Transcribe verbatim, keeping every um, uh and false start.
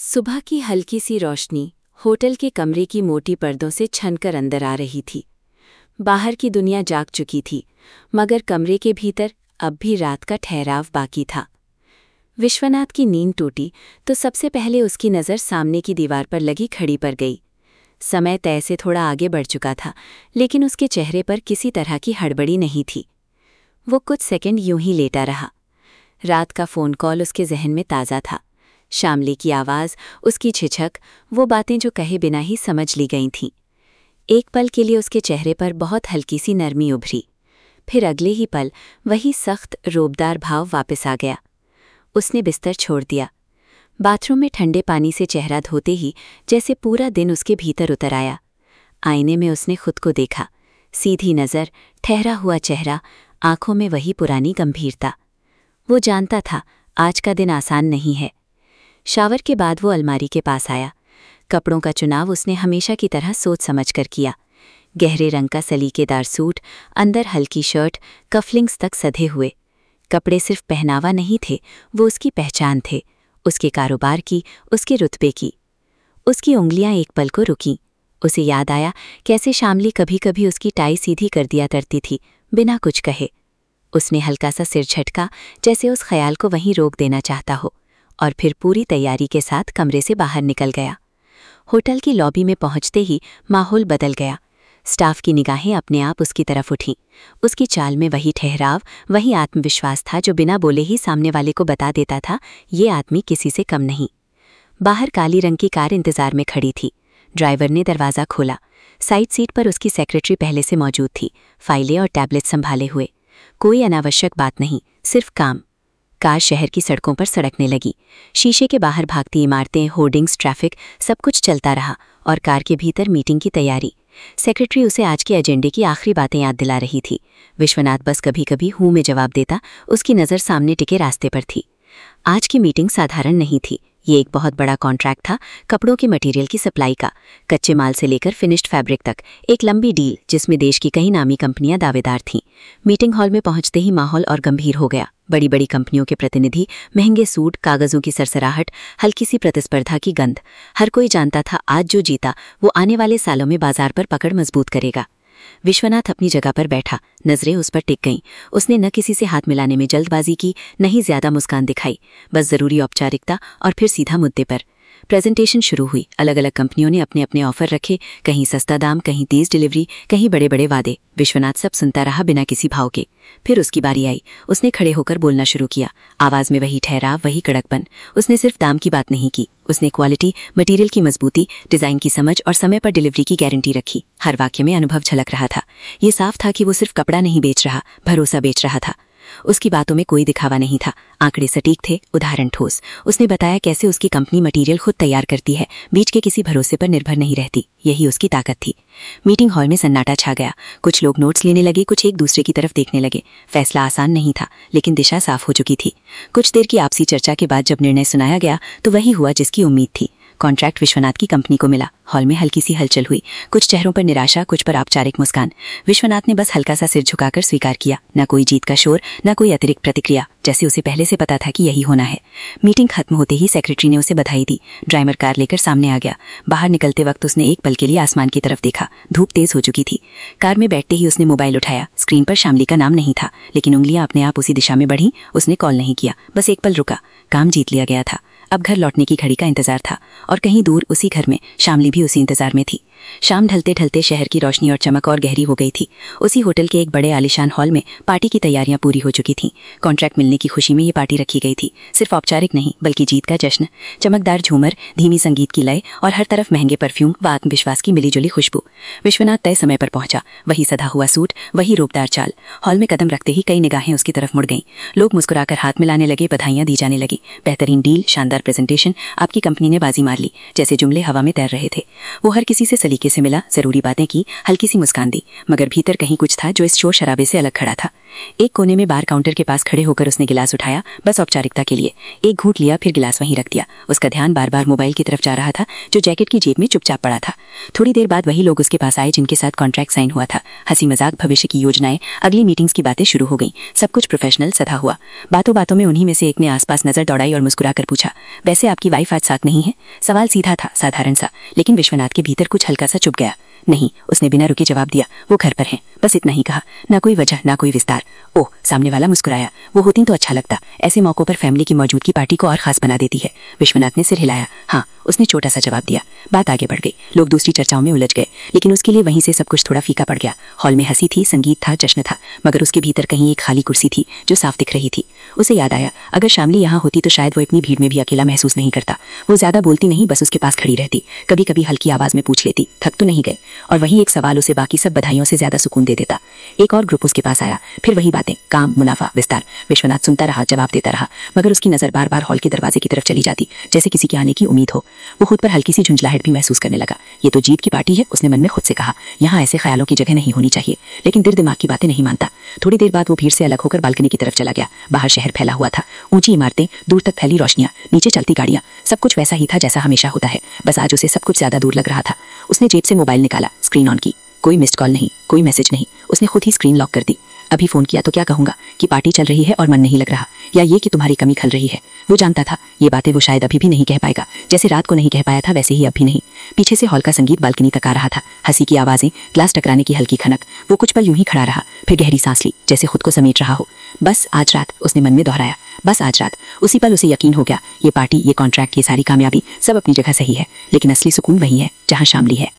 सुबह की हल्की सी रोशनी होटल के कमरे की मोटी पर्दों से छनकर अंदर आ रही थी। बाहर की दुनिया जाग चुकी थी, मगर कमरे के भीतर अब भी रात का ठहराव बाकी था। विश्वनाथ की नींद टूटी तो सबसे पहले उसकी नज़र सामने की दीवार पर लगी घड़ी पर गई। समय तय से थोड़ा आगे बढ़ चुका था, लेकिन उसके चेहरे पर किसी तरह की हड़बड़ी नहीं थी। वो कुछ सेकंड यूं ही लेटा रहा। रात का फ़ोन कॉल उसके जहन में ताज़ा था। शामली की आवाज़, उसकी झिझक, वो बातें जो कहे बिना ही समझ ली गई थीं। एक पल के लिए उसके चेहरे पर बहुत हल्की सी नरमी उभरी, फिर अगले ही पल वही सख्त रोबदार भाव वापस आ गया। उसने बिस्तर छोड़ दिया। बाथरूम में ठंडे पानी से चेहरा धोते ही जैसे पूरा दिन उसके भीतर उतर आया। आईने में उसने खुद को देखा, सीधी नज़र, ठहरा हुआ चेहरा, आंखों में वही पुरानी गंभीरता। वो जानता था आज का दिन आसान नहीं है। शावर के बाद वो अलमारी के पास आया। कपड़ों का चुनाव उसने हमेशा की तरह सोच समझ कर किया। गहरे रंग का सलीकेदार सूट, अंदर हल्की शर्ट, कफलिंग्स तक सधे हुए। कपड़े सिर्फ पहनावा नहीं थे, वो उसकी पहचान थे, उसके कारोबार की, उसके रुतबे की। उसकी उंगलियां एक पल को रुकीं। उसे याद आया कैसे शामली कभी कभी उसकी टाई सीधी कर दिया करती थी, बिना कुछ कहे। उसने हल्का सा सिर झटका, जैसे उस ख्याल को वहीं रोक देना चाहता हो, और फिर पूरी तैयारी के साथ कमरे से बाहर निकल गया। होटल की लॉबी में पहुंचते ही माहौल बदल गया। स्टाफ की निगाहें अपने आप उसकी तरफ उठीं। उसकी चाल में वही ठहराव, वही आत्मविश्वास था जो बिना बोले ही सामने वाले को बता देता था ये आदमी किसी से कम नहीं। बाहर काली रंग की कार इंतजार में खड़ी थी। ड्राइवर ने दरवाज़ा खोला। साइड सीट पर उसकी सेक्रेटरी पहले से मौजूद थी, फाइलें और टैबलेट संभाले हुए। कोई अनावश्यक बात नहीं, सिर्फ काम। कार शहर की सड़कों पर सड़कने लगी। शीशे के बाहर भागती इमारतें, होर्डिंग्स, ट्रैफिक, सब कुछ चलता रहा, और कार के भीतर मीटिंग की तैयारी। सेक्रेटरी उसे आज के एजेंडे की आखिरी बातें याद दिला रही थी। विश्वनाथ बस कभी कभी हूँ में जवाब देता, उसकी नज़र सामने टिके रास्ते पर थी। आज की मीटिंग साधारण नहीं थी। ये एक बहुत बड़ा कॉन्ट्रैक्ट था, कपड़ों के मटेरियल की सप्लाई का, कच्चे माल से लेकर फिनिश्ड फैब्रिक तक, एक लंबी डील जिसमें देश की कई नामी कंपनियां दावेदार थीं। मीटिंग हॉल में पहुंचते ही माहौल और गंभीर हो गया। बड़ी बड़ी कंपनियों के प्रतिनिधि, महंगे सूट, कागजों की सरसराहट, हल्की सी प्रतिस्पर्धा की गंध। हर कोई जानता था आज जो जीता वो आने वाले सालों में बाजार पर पकड़ मजबूत करेगा। विश्वनाथ अपनी जगह पर बैठा, नजरें उस पर टिक गईं। उसने न किसी से हाथ मिलाने में जल्दबाजी की, न ही ज्यादा मुस्कान दिखाई, बस जरूरी औपचारिकता और फिर सीधा मुद्दे पर। प्रेजेंटेशन शुरू हुई। अलग अलग कंपनियों ने अपने अपने ऑफर रखे, कहीं सस्ता दाम, कहीं तेज डिलीवरी, कहीं बड़े बड़े वादे। विश्वनाथ सब सुनता रहा बिना किसी भाव के। फिर उसकी बारी आई। उसने खड़े होकर बोलना शुरू किया, आवाज में वही ठहराव, वही कड़कपन। उसने सिर्फ दाम की बात नहीं की, उसने क्वालिटी, मटेरियल की मजबूती, डिजाइन की समझ और समय पर डिलीवरी की गारंटी रखी। हर वाक्य में अनुभव झलक रहा था। ये साफ था कि वो सिर्फ कपड़ा नहीं बेच रहा, भरोसा बेच रहा था। उसकी बातों में कोई दिखावा नहीं था, आंकड़े सटीक थे, उदाहरण ठोस। उसने बताया कैसे उसकी कंपनी मटेरियल खुद तैयार करती है, बीच के किसी भरोसे पर निर्भर नहीं रहती। यही उसकी ताकत थी। मीटिंग हॉल में सन्नाटा छा गया। कुछ लोग नोट्स लेने लगे, कुछ एक दूसरे की तरफ देखने लगे। फैसला आसान नहीं था, लेकिन दिशा साफ हो चुकी थी। कुछ देर की आपसी चर्चा के बाद जब निर्णय सुनाया गया तो वही हुआ जिसकी उम्मीद थी। कॉन्ट्रैक्ट विश्वनाथ की कंपनी को मिला। हॉल में हल्की सी हलचल हुई, कुछ चेहरों पर निराशा, कुछ पर औपचारिक मुस्कान। विश्वनाथ ने बस हल्का सा सिर झुकाकर स्वीकार किया, न कोई जीत का शोर, न कोई अतिरिक्त प्रतिक्रिया, जैसे उसे पहले से पता था कि यही होना है। मीटिंग खत्म होते ही सेक्रेटरी ने उसे बधाई दी। ड्राइवर कार लेकर सामने आ गया। बाहर निकलते वक्त उसने एक पल के लिए आसमान की तरफ देखा। धूप तेज हो चुकी थी। कार में बैठते ही उसने मोबाइल उठाया। स्क्रीन पर शामली का नाम नहीं था, लेकिन उंगलियां अपने आप उसी दिशा में बढ़ीं। उसने कॉल नहीं किया, बस एक पल रुका। काम जीत लिया गया था। अब घर लौटने की घड़ी का इंतजार था, और कहीं दूर उसी घर में शामली भी उसी इंतजार में थी। शाम ढलते ढलते शहर की रोशनी और चमक और गहरी हो गई थी। उसी होटल के एक बड़े आलीशान हॉल में पार्टी की तैयारियां पूरी हो चुकी थीं। कॉन्ट्रैक्ट मिलने की खुशी में ये पार्टी रखी गई थी, सिर्फ औपचारिक नहीं बल्कि जीत का जश्न। चमकदार झूमर, धीमी संगीत की लय, और हर तरफ महंगे परफ्यूम व आत्मविश्वास की मिलीजुली खुशबू। विश्वनाथ तय समय पर पहुंचा। वही सधा हुआ सूट, वही रोबदार चाल। हॉल में कदम रखते ही कई निगाहें उसकी तरफ मुड़ गईं। लोग मुस्कुराकर हाथ मिलाने लगे, बधाइयां दी जाने लगी। बेहतरीन डील, शानदार प्रेजेंटेशन, आपकी कंपनी ने बाजी मार ली, जैसे जुमले हवा में तैर रहे थे। वो हर किसी से सलीके से मिला, जरूरी बातें की, हल्की सी मुस्कान दी, मगर भीतर कहीं कुछ था जो इस शोर शराबे से अलग खड़ा था। एक कोने में बार काउंटर के पास खड़े होकर उसने गिलास उठाया, बस औपचारिकता के लिए। एक घूंट लिया, फिर गिलास वहीं रख दिया। उसका ध्यान बार बार मोबाइल की तरफ जा रहा था जो जैकेट की जेब में चुपचाप पड़ा था। थोड़ी देर बाद वही लोग उसके पास आए जिनके साथ कॉन्ट्रैक्ट साइन हुआ था। हंसी मजाक, भविष्य की योजनाएं, अगली मीटिंग्स की बातें शुरू हो गईं। सब कुछ प्रोफेशनल सधा हुआ। बातों बातों में उन्हीं में से एक ने आसपास नजर दौड़ाई और मुस्कुरा कर पूछा, वैसे आपकी वाइफ आज साथ नहीं है? सवाल सीधा था, साधारण सा, लेकिन विश्वनाथ के भीतर कुछ हल्का सा चुभ गया। नहीं, उसने बिना रुके जवाब दिया, वो घर पर हैं। बस इतना ही कहा, ना कोई वजह, ना कोई विस्तार। ओह, सामने वाला मुस्कुराया। वो होती तो अच्छा लगता। ऐसे मौकों पर फैमिली की मौजूदगी पार्टी को और खास बना देती है। विश्वनाथ ने सिर हिलाया। हाँ, उसने छोटा सा जवाब दिया। बात आगे बढ़ गई। लोग दूसरी चर्चाओं में उलझ गए, लेकिन उसके लिए वहीं से सब कुछ थोड़ा फीका पड़ गया। हॉल में हंसी थी, संगीत था, जश्न था, मगर उसके भीतर कहीं एक खाली कुर्सी थी जो साफ दिख रही थी। उसे याद आया, अगर शामली यहाँ होती तो शायद वो इतनी भीड़ में भी अकेला महसूस नहीं करता। वो ज्यादा बोलती नहीं, बस उसके पास खड़ी रहती, कभी कभी हल्की आवाज में पूछ लेती, थक तो नहीं गए? और वही एक सवाल उसे बाकी सब बधाइयों से ज्यादा सुकून दे देता। एक और ग्रुप उसके पास आया, फिर वही बातें, काम, मुनाफा, विस्तार। विश्वनाथ सुनता रहा, जवाब देता रहा, मगर उसकी नजर बार बार हॉल के दरवाजे की तरफ चली जाती, जैसे किसी के आने की उम्मीद हो। वो खुद पर हल्की सी झुंझलाहट भी महसूस करने लगा। ये तो जीत की पार्टी है, उसने मन में खुद से कहा। यहाँ ऐसे ख्यालों की जगह नहीं होनी चाहिए, लेकिन दिल दिमाग की बातें नहीं मानता। थोड़ी देर बाद वो भीड़ से अलग होकर बालकनी की तरफ चला गया। बाहर शहर फैला हुआ था, ऊंची इमारतें, दूर तक फैली रोशनियां, नीचे चलती गाड़ियां, सब कुछ वैसा ही था जैसा हमेशा होता है, बस आज उसे सब कुछ ज्यादा दूर लग रहा था। उसने जेब से मोबाइल निकाला, स्क्रीन ऑन की। कोई मिस्ड कॉल नहीं, कोई मैसेज नहीं। उसने खुद ही स्क्रीन लॉक कर दी। अभी फोन किया तो क्या कहूंगा, कि पार्टी चल रही है और मन नहीं लग रहा, या ये कि तुम्हारी कमी खल रही है। वो जानता था ये बातें वो शायद अभी भी नहीं कह पाएगा, जैसे रात को नहीं कह पाया था वैसे ही अब भी नहीं। पीछे से हॉल का संगीत बालकनी तक आ रहा था, हंसी की आवाजें, ग्लास टकराने की हल्की खनक। वो कुछ पल यूं ही खड़ा रहा, फिर गहरी सांस ली, जैसे खुद को समेट रहा हो। बस आज रात, उसने मन में दोहराया, बस आज रात। उसी पल उसे यकीन हो गया, ये पार्टी, ये कॉन्ट्रैक्ट, ये सारी कामयाबी सब अपनी जगह सही है, लेकिन असली सुकून वही है जहां शामली है।